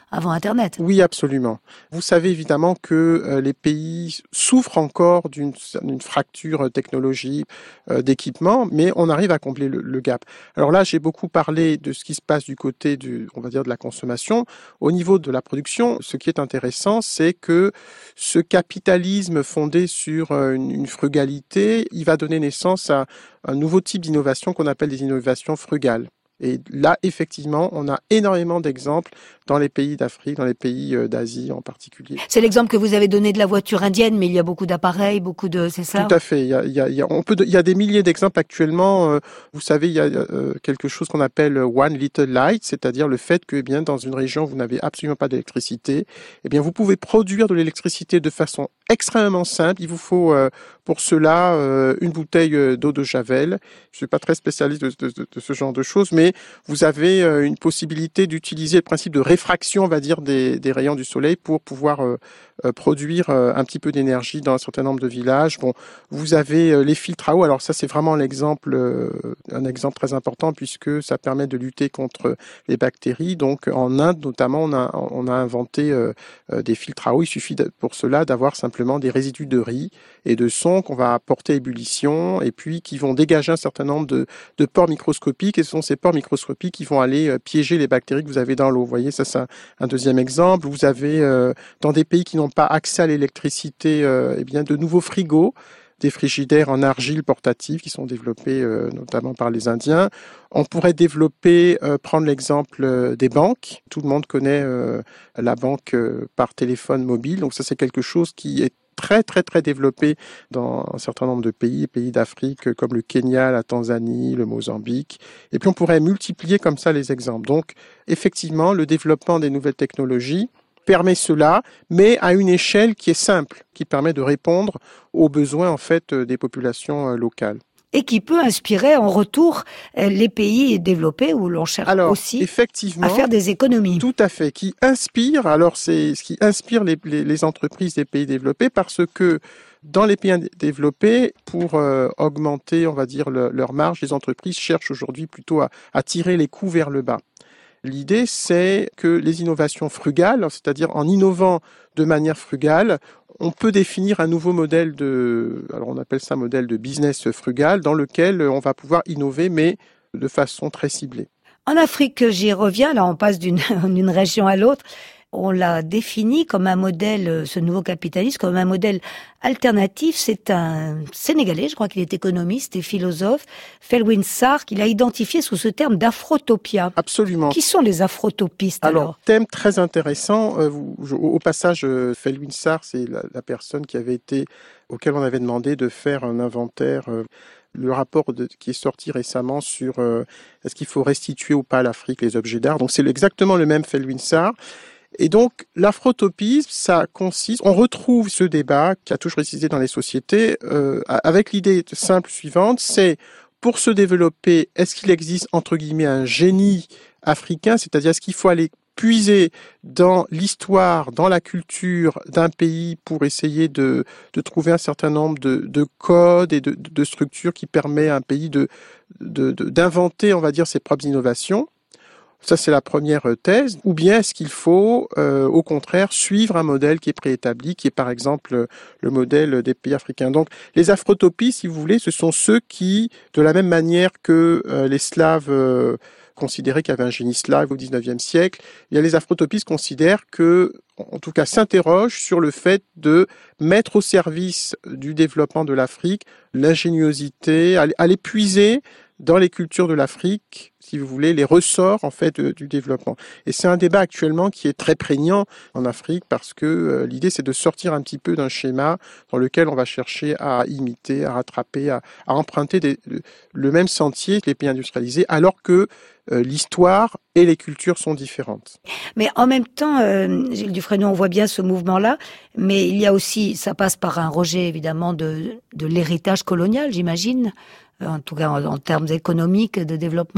Speaker 2: avant Internet.
Speaker 3: Oui, absolument. Vous savez évidemment que euh, les pays souffrent encore d'une, d'une fracture technologique, euh, d'équipement, mais on arrive à combler le, le gap. Alors là, j'ai beaucoup parlé de ce qui se passe du côté du, on va dire, de la consommation. Au niveau de la production, ce qui est intéressant, c'est que ce capitalisme fondé sur euh, une, une frugalité, il va donner naissance à un nouveau type d'innovation qu'on appelle des innovations frugales. Et là, effectivement, on a énormément d'exemples dans les pays d'Afrique, dans les pays d'Asie en particulier.
Speaker 2: C'est l'exemple que vous avez donné de la voiture indienne, mais il y a beaucoup d'appareils, beaucoup de... C'est ça ?
Speaker 3: Tout à fait. Il y a, il y a, il y a, on peut, il y a des milliers d'exemples actuellement. Vous savez, il y a quelque chose qu'on appelle One Little Light, c'est-à-dire le fait que, eh bien, dans une région où vous n'avez absolument pas d'électricité, eh bien, vous pouvez produire de l'électricité de façon extrêmement simple. Il vous faut euh, pour cela euh, une bouteille d'eau de Javel. Je suis pas très spécialiste de, de, de ce genre de choses, mais vous avez euh, une possibilité d'utiliser le principe de réfraction, on va dire, des, des rayons du soleil pour pouvoir euh, euh, produire euh, un petit peu d'énergie dans un certain nombre de villages. Bon, vous avez euh, les filtres à eau. Alors ça, c'est vraiment l'exemple, euh, un exemple très important puisque ça permet de lutter contre les bactéries. Donc en Inde, notamment, on a, on a inventé euh, des filtres à eau. Il suffit de, pour cela d'avoir simplement des résidus de riz et de son qu'on va porter à ébullition et puis qui vont dégager un certain nombre de, de pores microscopiques et ce sont ces pores microscopiques qui vont aller piéger les bactéries que vous avez dans l'eau. Vous voyez, ça c'est un, un deuxième exemple. Vous avez euh, dans des pays qui n'ont pas accès à l'électricité, euh, eh bien de nouveaux frigos, des frigidaires en argile portatifs qui sont développés euh, notamment par les Indiens. On pourrait développer, euh, prendre l'exemple euh, des banques. Tout le monde connaît euh, la banque euh, par téléphone mobile. Donc ça, c'est quelque chose qui est très, très, très développé dans un certain nombre de pays, pays d'Afrique comme le Kenya, la Tanzanie, le Mozambique. Et puis, on pourrait multiplier comme ça les exemples. Donc, effectivement, le développement des nouvelles technologies permet cela, mais à une échelle qui est simple, qui permet de répondre aux besoins, en fait, des populations locales.
Speaker 2: Et qui peut inspirer en retour les pays développés où l'on cherche
Speaker 3: alors,
Speaker 2: aussi
Speaker 3: effectivement,
Speaker 2: à faire des économies.
Speaker 3: Tout à fait, qui inspire, alors c'est ce qui inspire les, les, les entreprises des pays développés parce que dans les pays développés, pour euh, augmenter, on va dire, le, leur marge, les entreprises cherchent aujourd'hui plutôt à, à tirer les coûts vers le bas. L'idée, c'est que les innovations frugales, c'est-à-dire en innovant de manière frugale, on peut définir un nouveau modèle de, alors on appelle ça un modèle de business frugal, dans lequel on va pouvoir innover, mais de façon très ciblée.
Speaker 2: En Afrique, j'y reviens, là on passe d'une, d'une région à l'autre. On l'a défini comme un modèle, ce nouveau capitalisme, comme un modèle alternatif. C'est un Sénégalais, je crois qu'il est économiste et philosophe, Felwine Sarr, qu'il a identifié sous ce terme d'afrotopia.
Speaker 3: Absolument.
Speaker 2: Qui sont les afrotopistes alors,
Speaker 3: alors thème très intéressant. Euh, vous, je, au passage, euh, Felwine Sarr, c'est la, la personne qui avait été, auquel on avait demandé de faire un inventaire. Euh, Le rapport de, qui est sorti récemment sur euh, est-ce qu'il faut restituer ou pas à l'Afrique les objets d'art. Donc c'est exactement le même Felwine Sarr. Et donc, l'afrotopisme, ça consiste, on retrouve ce débat qui a toujours existé dans les sociétés, euh, avec l'idée simple suivante, c'est pour se développer, est-ce qu'il existe, entre guillemets, un génie africain, c'est-à-dire est-ce qu'il faut aller puiser dans l'histoire, dans la culture d'un pays pour essayer de, de trouver un certain nombre de, de codes et de, de structures qui permettent à un pays de, de, de, d'inventer, on va dire, ses propres innovations. Ça, c'est la première thèse. Ou bien est-ce qu'il faut, euh, au contraire, suivre un modèle qui est préétabli, qui est par exemple le modèle des pays africains. Donc, les afrotopies, si vous voulez, ce sont ceux qui, de la même manière que euh, les Slaves euh, considéraient qu'il y avait un génie slave au dix-neuvième siècle, il y a les afrotopistes considèrent que, en tout cas, s'interrogent sur le fait de mettre au service du développement de l'Afrique l'ingéniosité, aller puiser dans les cultures de l'Afrique, si vous voulez, les ressorts en fait du développement. Et c'est un débat actuellement qui est très prégnant en Afrique parce que euh, l'idée c'est de sortir un petit peu d'un schéma dans lequel on va chercher à imiter, à rattraper, à, à emprunter des, le, le même sentier que les pays industrialisés, alors que euh, l'histoire et les cultures sont différentes.
Speaker 2: Mais en même temps, euh, Gilles Dufresnoy, on voit bien ce mouvement-là, mais il y a aussi, ça passe par un rejet évidemment de, de l'héritage colonial, j'imagine, en tout cas en, en termes économiques de développement.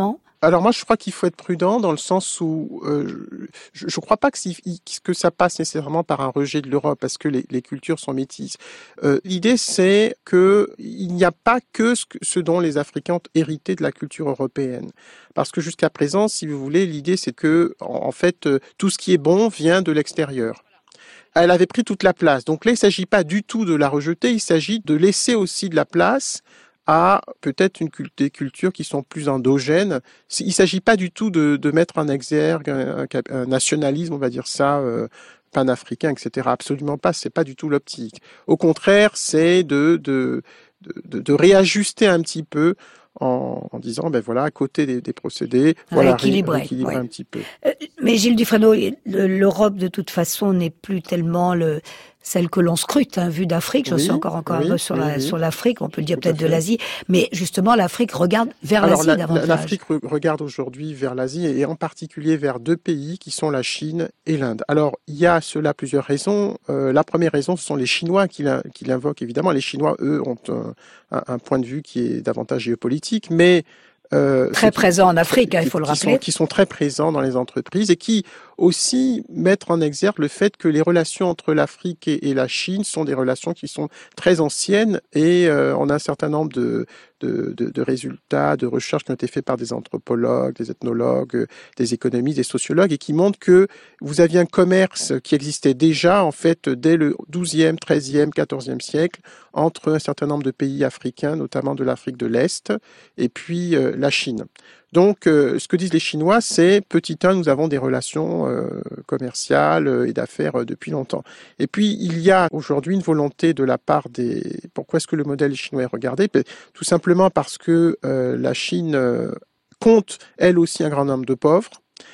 Speaker 3: Alors moi, je crois qu'il faut être prudent dans le sens où euh, je ne crois pas que, si, que ça passe nécessairement par un rejet de l'Europe parce que les, les cultures sont métisses. Euh, l'idée, c'est que il n'y a pas que ce, ce dont les Africains ont hérité de la culture européenne. Parce que jusqu'à présent, si vous voulez, l'idée, c'est que en, en fait, tout ce qui est bon vient de l'extérieur. Elle avait pris toute la place. Donc là, il ne s'agit pas du tout de la rejeter, il s'agit de laisser aussi de la place à peut-être une culte, des cultures qui sont plus endogènes. Il ne s'agit pas du tout de, de mettre en exergue un, un, un nationalisme, on va dire ça, euh, panafricain, et cetera. Absolument pas, c'est pas du tout l'optique. Au contraire, c'est de, de, de, de réajuster un petit peu en, en disant, ben voilà, à côté des, des procédés, voilà,
Speaker 2: rééquilibrer,
Speaker 3: rééquilibrer
Speaker 2: ouais.
Speaker 3: un petit peu.
Speaker 2: Euh, mais Gilles Dufresneau, l'Europe de toute façon n'est plus tellement le celle que l'on scrute, hein, vue d'Afrique. Je
Speaker 3: oui,
Speaker 2: suis encore encore
Speaker 3: oui,
Speaker 2: un peu sur
Speaker 3: oui,
Speaker 2: la
Speaker 3: oui.
Speaker 2: sur l'Afrique. On peut le dire
Speaker 3: Tout
Speaker 2: peut-être de l'Asie, mais justement l'Afrique regarde vers
Speaker 3: Alors,
Speaker 2: l'Asie
Speaker 3: la,
Speaker 2: davantage.
Speaker 3: l'Afrique re- regarde aujourd'hui vers l'Asie et en particulier vers deux pays qui sont la Chine et l'Inde. Alors, il y a à cela plusieurs raisons. Euh, la première raison, ce sont les Chinois qui, l'in- qui l'invoquent, évidemment. Les Chinois, eux, ont un, un, un point de vue qui est davantage géopolitique, mais Euh,
Speaker 2: très présents en Afrique,
Speaker 3: qui,
Speaker 2: hein, il faut le
Speaker 3: qui
Speaker 2: rappeler.
Speaker 3: Sont, qui sont très présents dans les entreprises et qui aussi mettent en exergue le fait que les relations entre l'Afrique et, et la Chine sont des relations qui sont très anciennes et euh, on a un certain nombre de, de, de, de résultats, de recherches qui ont été faits par des anthropologues, des ethnologues, des économistes, des sociologues et qui montrent que vous aviez un commerce qui existait déjà en fait dès le douzième, treizième, quatorzième siècle entre un certain nombre de pays africains, notamment de l'Afrique de l'Est et puis euh, la Chine. Donc, euh, ce que disent les Chinois, c'est petit un, nous avons des relations euh, commerciales et d'affaires euh, depuis longtemps. Et puis, il y a aujourd'hui une volonté de la part des... Pourquoi est-ce que le modèle chinois est regardé ? Tout simplement parce que euh, la Chine euh, compte, elle aussi, un grand nombre de pauvres.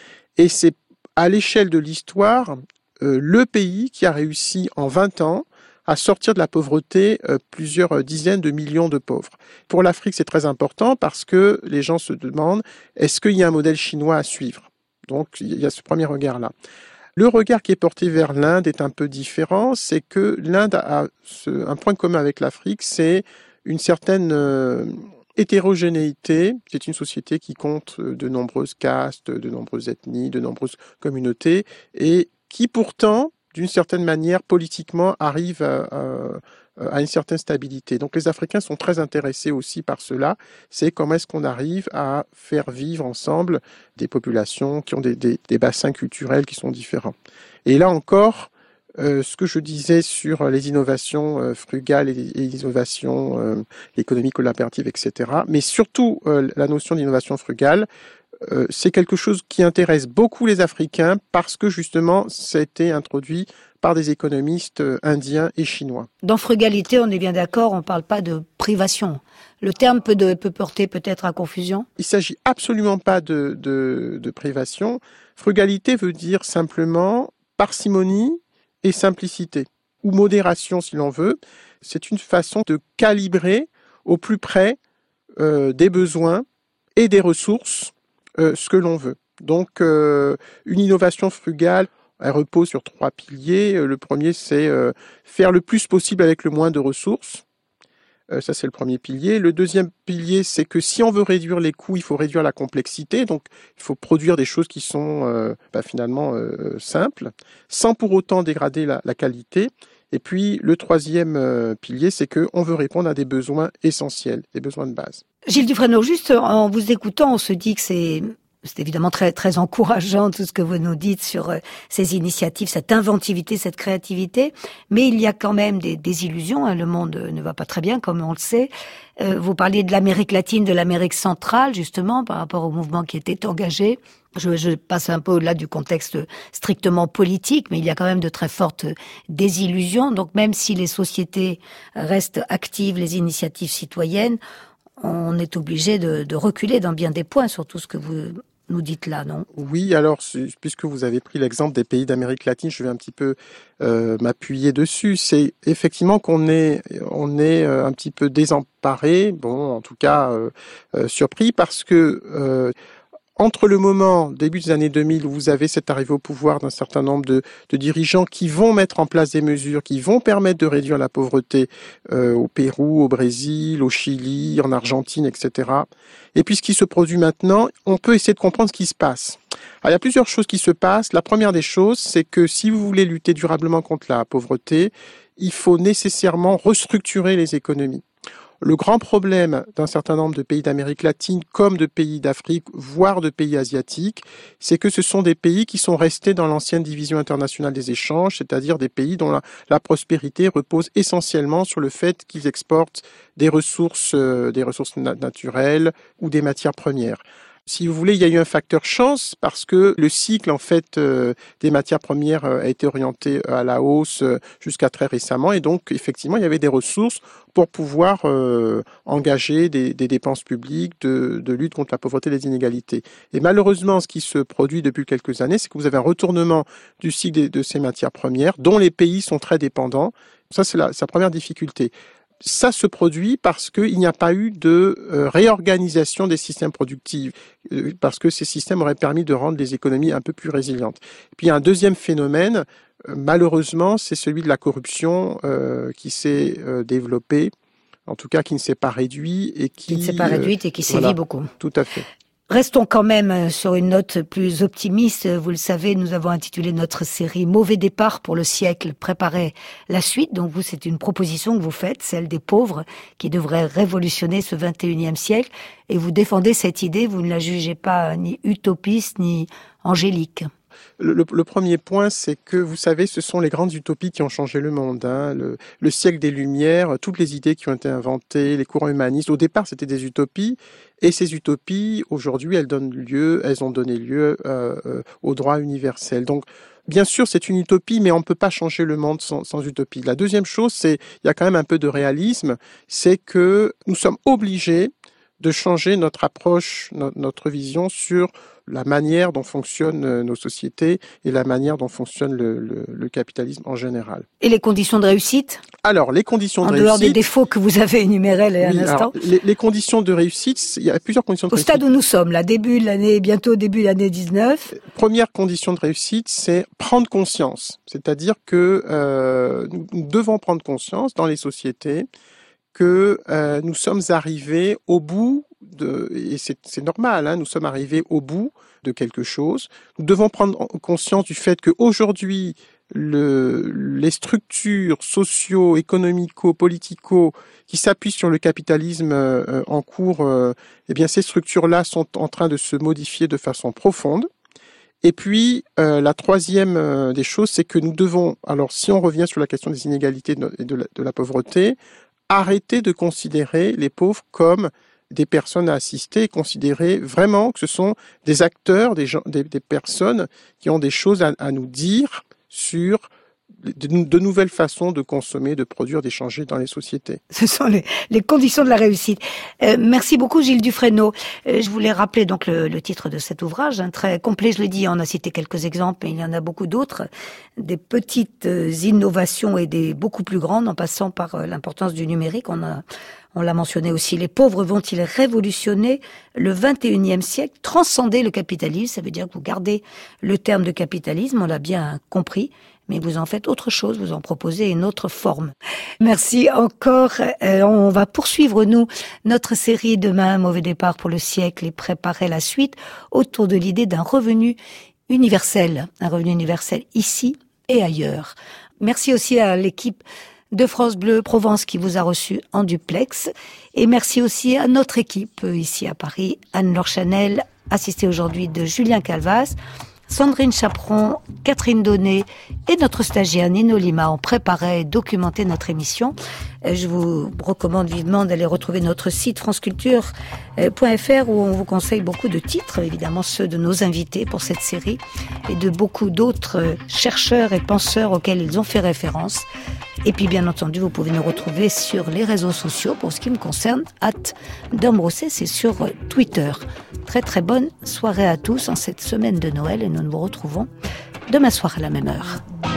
Speaker 3: Et c'est à l'échelle de l'histoire, euh, le pays qui a réussi en vingt ans à sortir de la pauvreté euh, plusieurs dizaines de millions de pauvres. Pour l'Afrique, c'est très important parce que les gens se demandent, est-ce qu'il y a un modèle chinois à suivre ? Donc, il y a ce premier regard-là. Le regard qui est porté vers l'Inde est un peu différent, c'est que l'Inde a ce, un point commun avec l'Afrique, c'est une certaine euh, hétérogénéité. C'est une société qui compte de nombreuses castes, de nombreuses ethnies, de nombreuses communautés, et qui pourtant, d'une certaine manière, politiquement, arrive à, à, à une certaine stabilité. Donc les Africains sont très intéressés aussi par cela. C'est comment est-ce qu'on arrive à faire vivre ensemble des populations qui ont des, des, des bassins culturels qui sont différents. Et là encore, euh, ce que je disais sur les innovations euh, frugales et, et les innovations euh, l'économie collaborative, et cetera, mais surtout euh, la notion d'innovation frugale, Euh, c'est quelque chose qui intéresse beaucoup les Africains parce que justement, ça a été introduit par des économistes indiens et chinois.
Speaker 2: Dans frugalité, on est bien d'accord, on ne parle pas de privation. Le terme peut, de, peut porter peut-être à confusion ?
Speaker 3: Il ne s'agit absolument pas de, de, de privation. Frugalité veut dire simplement parcimonie et simplicité, ou modération si l'on veut. C'est une façon de calibrer au plus près euh, des besoins et des ressources Euh, ce que l'on veut. Donc, euh, une innovation frugale, elle repose sur trois piliers. Le premier, c'est euh, faire le plus possible avec le moins de ressources. Euh, ça, c'est le premier pilier. Le deuxième pilier, c'est que si on veut réduire les coûts, il faut réduire la complexité. Donc, il faut produire des choses qui sont euh, bah, finalement euh, simples, sans pour autant dégrader la, la qualité. Et puis, le troisième euh, pilier, c'est qu'on veut répondre à des besoins essentiels, des besoins de base.
Speaker 2: Gilles Dufresneau, juste en vous écoutant, on se dit que c'est, c'est évidemment très, très encourageant tout ce que vous nous dites sur euh, ces initiatives, cette inventivité, cette créativité, mais il y a quand même des, des illusions, hein, le monde ne va pas très bien, comme on le sait. Euh, vous parliez de l'Amérique latine, de l'Amérique centrale, justement, par rapport au mouvement qui était engagé. Je, je passe un peu au-delà du contexte strictement politique, mais il y a quand même de très fortes désillusions. Donc même si les sociétés restent actives, les initiatives citoyennes, on est obligé de, de reculer dans bien des points sur tout ce que vous nous dites là, non ?
Speaker 3: Oui, alors, puisque vous avez pris l'exemple des pays d'Amérique latine, je vais un petit peu euh, m'appuyer dessus. C'est effectivement qu'on est, on est un petit peu désemparé, bon, en tout cas euh, euh, surpris, parce que euh, entre le moment, début des années deux mille, où vous avez cette arrivée au pouvoir d'un certain nombre de, de dirigeants qui vont mettre en place des mesures qui vont permettre de réduire la pauvreté euh, au Pérou, au Brésil, au Chili, en Argentine, et cetera. Et puis ce qui se produit maintenant, on peut essayer de comprendre ce qui se passe. Alors, il y a plusieurs choses qui se passent. La première des choses, c'est que si vous voulez lutter durablement contre la pauvreté, il faut nécessairement restructurer les économies. Le grand problème d'un certain nombre de pays d'Amérique latine, comme de pays d'Afrique, voire de pays asiatiques, c'est que ce sont des pays qui sont restés dans l'ancienne division internationale des échanges, c'est-à-dire des pays dont la, la prospérité repose essentiellement sur le fait qu'ils exportent des ressources, euh, des ressources na- naturelles ou des matières premières. Si vous voulez, il y a eu un facteur chance parce que le cycle en fait euh, des matières premières euh, a été orienté à la hausse euh, jusqu'à très récemment et donc effectivement il y avait des ressources pour pouvoir euh, engager des, des dépenses publiques de, de lutte contre la pauvreté et les inégalités. Et malheureusement, ce qui se produit depuis quelques années, c'est que vous avez un retournement du cycle de, de ces matières premières dont les pays sont très dépendants. Ça, c'est la, sa première difficulté. Ça se produit parce qu'il n'y a pas eu de euh, réorganisation des systèmes productifs, euh, parce que ces systèmes auraient permis de rendre les économies un peu plus résilientes. Et puis il y a un deuxième phénomène, euh, malheureusement, c'est celui de la corruption euh, qui s'est euh, développé, en tout cas qui ne s'est pas réduit et qui...
Speaker 2: Qui ne s'est pas réduite et qui sévit
Speaker 3: voilà,
Speaker 2: beaucoup.
Speaker 3: Tout à fait.
Speaker 2: Restons quand même sur une note plus optimiste. Vous le savez, nous avons intitulé notre série « Mauvais départ pour le siècle, préparez la suite ». Donc vous, c'est une proposition que vous faites, celle des pauvres, qui devrait révolutionner ce vingt et unième siècle. Et vous défendez cette idée, vous ne la jugez pas ni utopiste, ni angélique.
Speaker 3: Le, le, le premier point, c'est que, vous savez, ce sont les grandes utopies qui ont changé le monde. Hein. Le, le siècle des Lumières, toutes les idées qui ont été inventées, les courants humanistes, au départ, c'était des utopies. Et ces utopies, aujourd'hui, elles donnent lieu, elles ont donné lieu euh, euh, au droit universel. Donc, bien sûr, c'est une utopie, mais on ne peut pas changer le monde sans, sans utopie. La deuxième chose, c'est, il y a quand même un peu de réalisme, c'est que nous sommes obligés de changer notre approche, no, notre vision sur la manière dont fonctionnent nos sociétés et la manière dont fonctionne le, le, le capitalisme en général.
Speaker 2: Et les conditions de réussite ?
Speaker 3: Alors, les conditions de
Speaker 2: en
Speaker 3: réussite...
Speaker 2: En dehors des défauts que vous avez énumérés là,
Speaker 3: oui,
Speaker 2: un instant.
Speaker 3: Alors, les, les conditions de réussite, il y a plusieurs conditions de
Speaker 2: Au
Speaker 3: réussite.
Speaker 2: Au stade où nous sommes, là, début de l'année, bientôt début de l'année dix-neuf.
Speaker 3: Première condition de réussite, c'est prendre conscience. C'est-à-dire que euh, nous, nous devons prendre conscience dans les sociétés que euh, nous sommes arrivés au bout de, et c'est, c'est normal, hein, nous sommes arrivés au bout de quelque chose. Nous devons prendre conscience du fait qu'aujourd'hui, le, les structures socio, économico, politico qui s'appuient sur le capitalisme euh, en cours, euh, eh bien ces structures-là sont en train de se modifier de façon profonde. Et puis, euh, la troisième euh, des choses, c'est que nous devons, alors si on revient sur la question des inégalités et de la, de la pauvreté, arrêter de considérer les pauvres comme des personnes à assister et considérer vraiment que ce sont des acteurs, des, gens, des, des personnes qui ont des choses à, à nous dire sur de, de nouvelles façons de consommer, de produire, d'échanger dans les sociétés.
Speaker 2: Ce sont les, les conditions de la réussite. Euh, merci beaucoup Gilles Dufresneau. Euh, je voulais rappeler donc le, le titre de cet ouvrage, hein, très complet, je l'ai dit, on a cité quelques exemples, mais il y en a beaucoup d'autres, des petites euh, innovations et des beaucoup plus grandes, en passant par euh, l'importance du numérique. On a On l'a mentionné aussi, les pauvres vont-ils révolutionner le vingt et unième siècle, transcender le capitalisme? Ça veut dire que vous gardez le terme de capitalisme, on l'a bien compris, mais vous en faites autre chose, vous en proposez une autre forme. Merci encore. Euh, on va poursuivre, nous, notre série demain, Mauvais départ pour le siècle, et préparer la suite autour de l'idée d'un revenu universel, un revenu universel ici et ailleurs. Merci aussi à l'équipe de France Bleu Provence qui vous a reçu en duplex. Et merci aussi à notre équipe ici à Paris, Anne-Laure Chanel, assistée aujourd'hui de Julien Calvas, Sandrine Chaperon, Catherine Donnet et notre stagiaire Nino Lima ont préparé et documenté notre émission. Je vous recommande vivement d'aller retrouver notre site franceculture point f r où on vous conseille beaucoup de titres, évidemment ceux de nos invités pour cette série et de beaucoup d'autres chercheurs et penseurs auxquels ils ont fait référence. Et puis bien entendu, vous pouvez nous retrouver sur les réseaux sociaux. Pour ce qui me concerne, at Dombrosset, c'est sur Twitter. Très très bonne soirée à tous en cette semaine de Noël et nous nous retrouvons demain soir à la même heure.